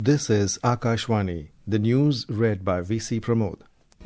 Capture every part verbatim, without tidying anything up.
This is Akashvani, the news read by V C Pramod.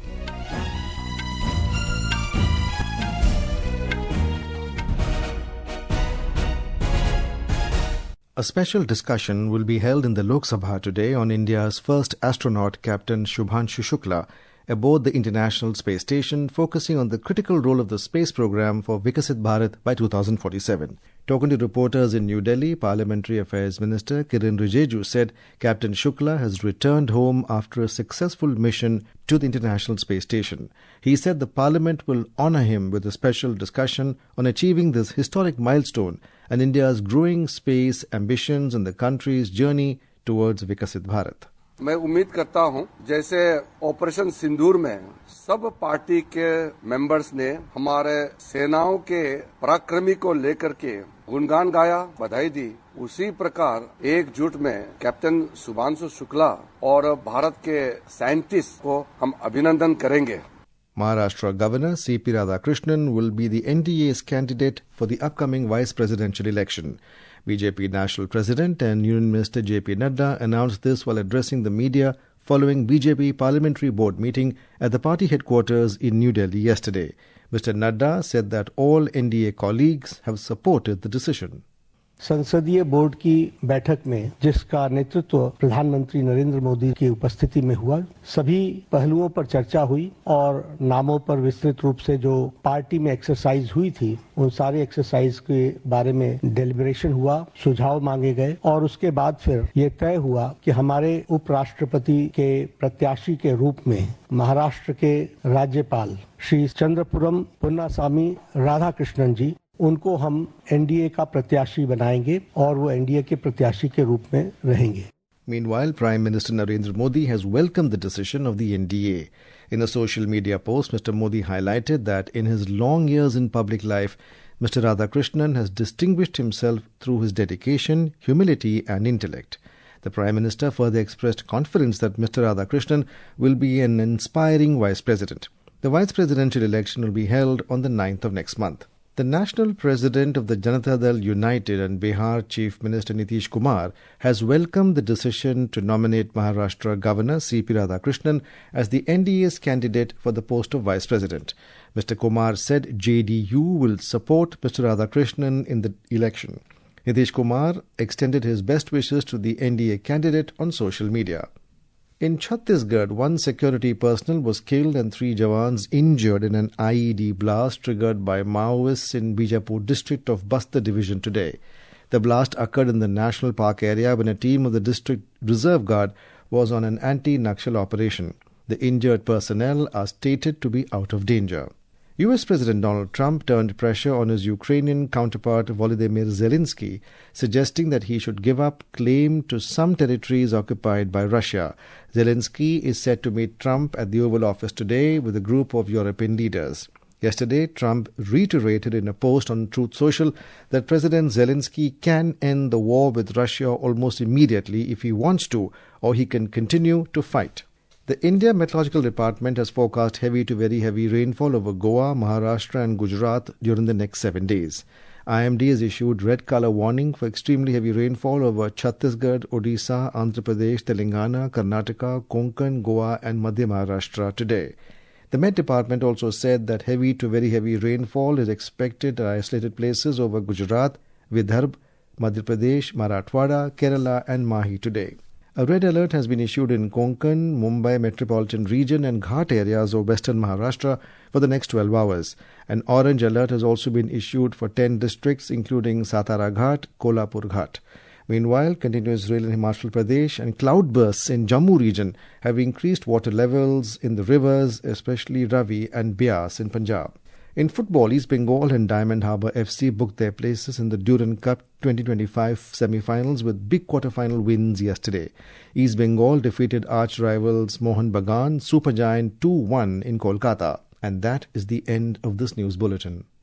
A special discussion will be held in the Lok Sabha today on India's first astronaut, Captain Shubhanshu Shukla, aboard the International Space Station, focusing on the critical role of the space program for Vikasit Bharat by two thousand forty-seven. Talking to reporters in New Delhi, Parliamentary Affairs Minister Kiren Rijiju said Captain Shukla has returned home after a successful mission to the International Space Station. He said the Parliament will honour him with a special discussion on achieving this historic milestone and India's growing space ambitions and the country's journey towards Vikasit Bharat. मैं उम्मीद करता हूं जैसे operation सिंदूर में सब party के members ने हमारे सेनाओं के पराक्रमी को लेकर के गुणगान गाया, बधाई दी, उसी प्रकार एकजुट में कैप्टन शुभांशु शुक्ला और भारत के साइंटिस्ट को हम अभिनंदन करेंगे. Maharashtra Governor C P Radhakrishnan will be the N D A's candidate for the upcoming vice presidential election. B J P National President and Union Minister J P Nadda announced this while addressing the media following B J P Parliamentary Board meeting at the party headquarters in New Delhi yesterday. Mister Nadda said that all N D A colleagues have supported the decision. संसदीय board की बैठक में जिसका नेतृत्व प्रधानमंत्री नरेंद्र मोदी की उपस्थिति में हुआ, सभी पहलुओं पर चर्चा हुई और नामों पर विस्तृत रूप से जो पार्टी में एक्सरसाइज हुई थी, उन सारे एक्सरसाइज के बारे में डेलिब्रेशन हुआ, सुझाव मांगे गए और उसके बाद फिर ये तय हुआ कि हमारे उपराष्ट्रपति के प्रत्याशी के रूप में महाराष्ट्र के राज्यपाल श्री चंद्रपुरम पुन्नास्वामी राधाकृष्णन जी, उनको हम एनडीए का प्रत्याशी बनाएंगे और वो एनडीए के प्रत्याशी के रूप में रहेंगे. Meanwhile, Prime Minister Narendra Modi has welcomed the decision of the N D A. In a social media post, Mister Modi highlighted that in his long years in public life, Mister Radhakrishnan has distinguished himself through his dedication, humility and intellect. The Prime Minister further expressed confidence that Mister Radhakrishnan will be an inspiring Vice President. The Vice Presidential election will be held on the ninth of next month. The National President of the Janata Dal United and Bihar Chief Minister Nitish Kumar has welcomed the decision to nominate Maharashtra Governor C P Radhakrishnan as the N D A's candidate for the post of Vice President. Mister Kumar said J D U will support Mister Radhakrishnan in the election. Nitish Kumar extended his best wishes to the N D A candidate on social media. In Chhattisgarh, one security personnel was killed and three Jawans injured in an I E D blast triggered by Maoists in Bijapur district of Bastar division today. The blast occurred in the National Park area when a team of the district reserve guard was on an anti-Naxal operation. The injured personnel are stated to be out of danger. U S President Donald Trump turned pressure on his Ukrainian counterpart Volodymyr Zelensky, suggesting that he should give up claim to some territories occupied by Russia. Zelensky is set to meet Trump at the Oval Office today with a group of European leaders. Yesterday, Trump reiterated in a post on Truth Social that President Zelensky can end the war with Russia almost immediately if he wants to, or he can continue to fight. The India Meteorological Department has forecast heavy to very heavy rainfall over Goa, Maharashtra and Gujarat during the next seven days. I M D has issued red colour warning for extremely heavy rainfall over Chhattisgarh, Odisha, Andhra Pradesh, Telangana, Karnataka, Konkan, Goa and Madhya Maharashtra today. The Met Department also said that heavy to very heavy rainfall is expected at isolated places over Gujarat, Vidarbha, Madhya Pradesh, Marathwada, Kerala and Mahi today. A red alert has been issued in Konkan, Mumbai metropolitan region and Ghat areas of western Maharashtra for the next twelve hours. An orange alert has also been issued for ten districts including Satara Ghat, Kolhapur Ghat. Meanwhile, continuous rain in Himachal Pradesh and cloudbursts in Jammu region have increased water levels in the rivers, especially Ravi and Beas in Punjab. In football, East Bengal and Diamond Harbour F C booked their places in the Durand Cup twenty twenty-five semi-finals with big quarter-final wins yesterday. East Bengal defeated arch-rivals Mohun Bagan Supergiant two one in Kolkata. And that is the end of this news bulletin.